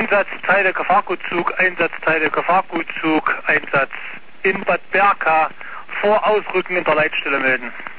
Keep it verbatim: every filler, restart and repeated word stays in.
Einsatzteile Gefahrgutzug, Einsatzteile Gefahrgutzug, Einsatz in Bad Berka, vor Ausrücken in der Leitstelle melden.